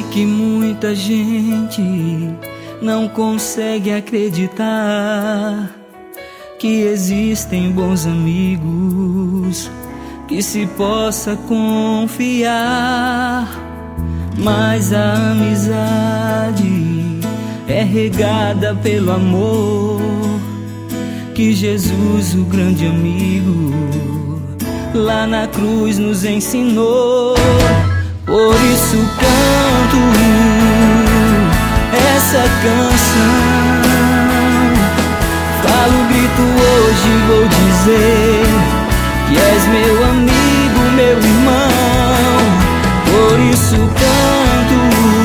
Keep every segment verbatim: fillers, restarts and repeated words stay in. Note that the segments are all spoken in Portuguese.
que muita gente não consegue acreditar que existem bons amigos que se possa confiar. Mas a amizade é regada pelo amor que Jesus, o grande amigo, lá na cruz nos ensinou. Por isso canto essa canção, falo, grito, hoje vou dizer que és meu amigo, meu irmão. Por isso canto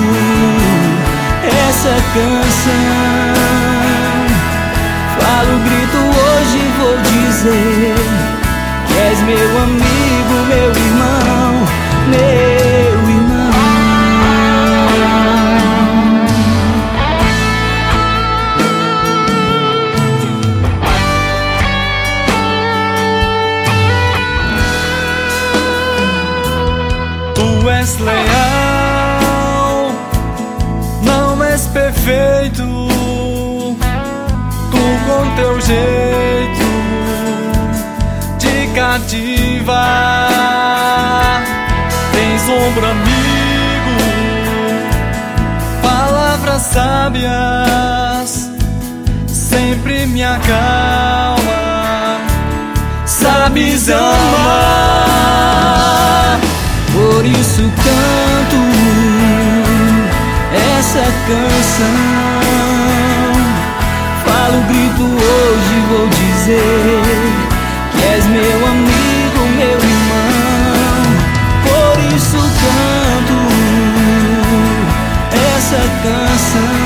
essa canção, falo, grito, hoje vou dizer que és meu amigo, meu irmão, meu irmão. Tu és leal, não és perfeito. Tu com teu jeito de cativar, tens ombro amigo, palavras sábias, sempre me acalma, sabes amar. Por isso canto essa canção, falo, grito, hoje vou dizer que és meu amigo, meu irmão. Por isso canto essa canção,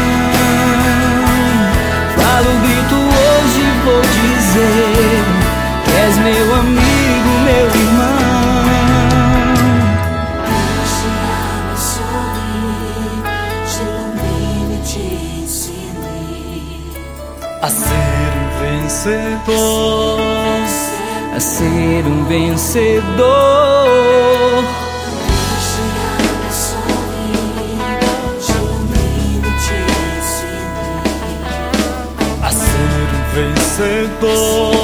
falo, grito, hoje vou dizer que és meu amigo, meu irmão. A ser um vencedor, a ser um vencedor. a ser um vencedor.